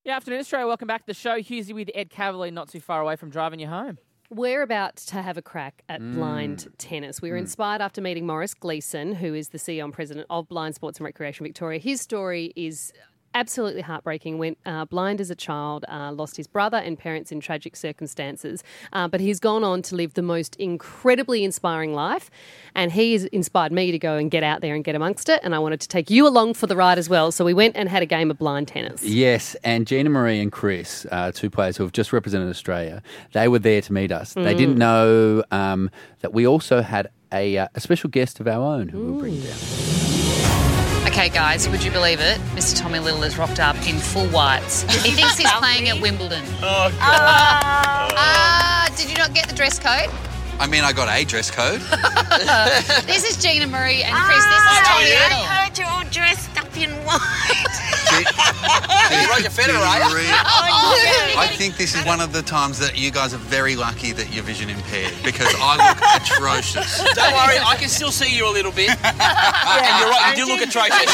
Yeah, afternoon, Australia. Welcome back to the show. Hughesy with Ed Cavalier, not too far away from driving you home. We're about to have a crack at blind tennis. We were inspired after meeting Morris Gleeson, who is the CEO and president of Blind Sports and Recreation Victoria. His story is absolutely heartbreaking. Went blind as a child, lost his brother and parents in tragic circumstances, but he's gone on to live the most incredibly inspiring life, and he has inspired me to go and get out there and get amongst it, and I wanted to take you along for the ride as well. So we went and had a game of blind tennis. Yes, and Gina Marie and Chris, two players who have just represented Australia, they were there to meet us. They didn't know that we also had a special guest of our own who we'll bring down. Okay, guys, would you believe it? Mr. Tommy Little has rocked up in full whites. He thinks he's playing at Wimbledon. Oh, God. Did you not get the dress code? I mean, I got a dress code. This is Gina Marie and Chris. This is Tommy Little. I heard you all dressed up in white. Roger Federer, right? Oh, I think this is one of the times that you guys are very lucky that you're vision impaired because I look atrocious. Don't worry, I can still see you a little bit. And you're right, you do look atrocious.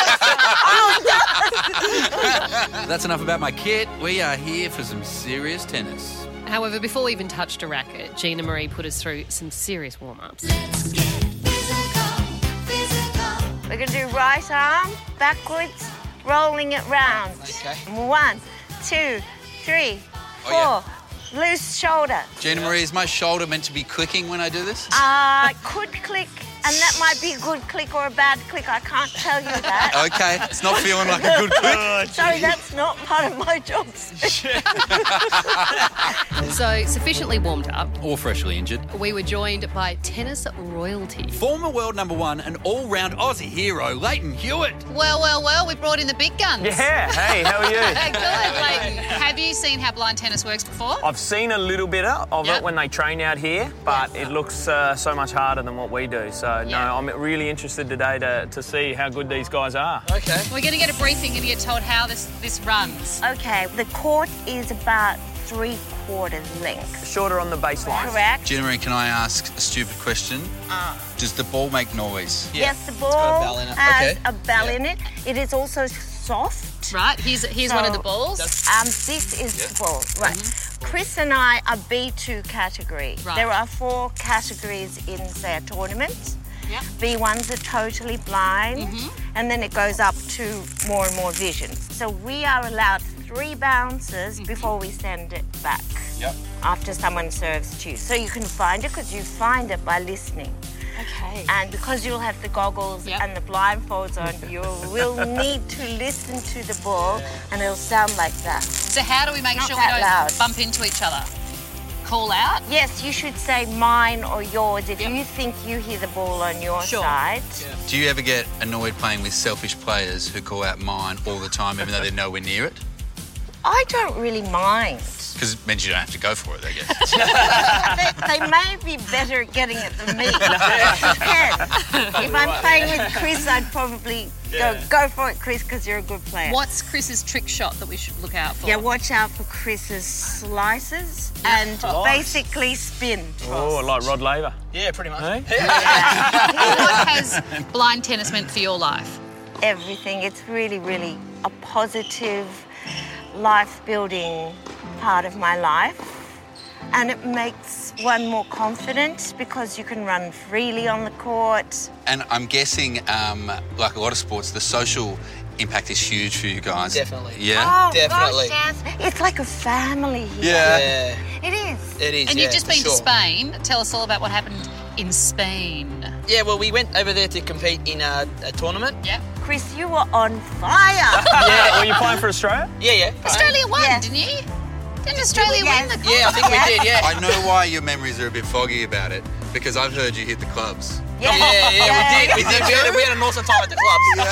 That's enough about my kit. We are here for some serious tennis. However, before we even touched a racket, Gina Marie put us through some serious warm-ups. We're going to do right arm, backwards, rolling it round. Okay. 1, 2, 3, 4. Oh, Loose shoulder. Gina Marie, is my shoulder meant to be clicking when I do this? Could click, and that might be a good click or a bad click. I can't tell you that. Okay, it's not feeling like a good click. Sorry, that's not part of my job spec. So, sufficiently warmed up, Or freshly injured. we were joined by tennis royalty. Former world number one and all-round Aussie hero, Leighton Hewitt. Well, we brought in the big guns. Yeah, hey, how are you? Good, Leighton. Have you seen how blind tennis works before? I've seen a little bit of Yep. it when they train out here, but it looks so much harder than what we do. So, no, I'm really interested today to see how good these guys are. Okay. We're going to get a briefing and get told how this runs. Okay, the court is about 3/4 length. Shorter on the baseline. Correct? Gina Marie, can I ask a stupid question? Does the ball make noise? Yes, the got a ball bell in it. has Okay. a bell in it. It is also soft. Right, here's one of the balls. This is the ball. Right. Chris and I are B2 category. Right. There are 4 categories in, say, a tournament. Yep. B1s are totally blind, and then it goes up to more and more vision. So we are allowed 3 bounces before we send it back. Yep. After someone serves 2. So you can find it because you find it by listening. Okay. And because you'll have the goggles Yep. and the blindfolds on, you will need to listen to the ball, and it'll sound like that. So how do we make Not sure we that don't loud. bump into each other? Call out? Yes, you should say mine or yours if you think you hear the ball on your Sure. side. Do you ever get annoyed playing with selfish players who call out mine all the time even though they're nowhere near it? I don't really mind. Because it means you don't have to go for it, I guess. They may be better at getting it than me. It depends. If I'm playing with Chris, I'd probably go for it, Chris, because you're a good player. What's Chris's trick shot that we should look out for? Yeah, watch out for Chris's slices and basically spin. Oh, like Rod Laver. Yeah, pretty much. Hey? What has blind tennis meant for your life? Everything. It's really, really a positive, life-building part of my life. And it makes one more confident because you can run freely on the court. And I'm guessing, like a lot of sports, the social impact is huge for you guys. Definitely. Yeah? Oh, Definitely. gosh, yes. It's like a family here. Yeah. It is. It is. And yeah, you've just for been sure. to Spain. Tell us all about what happened in Spain. Yeah, well, we went over there to compete in a tournament. Yeah. Chris, you were on fire. Yeah, were you playing for Australia? Yeah. Australia won, Yes. didn't you? Didn't Australia Yes. win the Yeah, I think we did, yeah. I know why your memories are a bit foggy about it, because I've heard you hit the clubs. Yeah, we did. We had an awesome time at the clubs.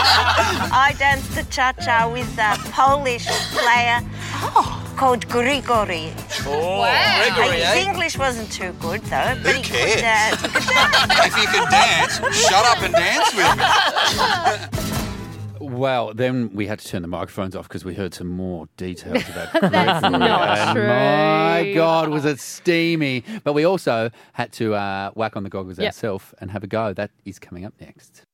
I danced the cha-cha with a Polish player called Grigori. Oh, Wow. Gregory, His eh? English wasn't too good, though. But he cares? could dance. He could dance. If you could dance, shut up and dance with me. Well, then we had to turn the microphones off because we heard some more details about That's Gregory. not And true. my God, was it steamy. But we also had to whack on the goggles Yep. ourselves and have a go. That is coming up next.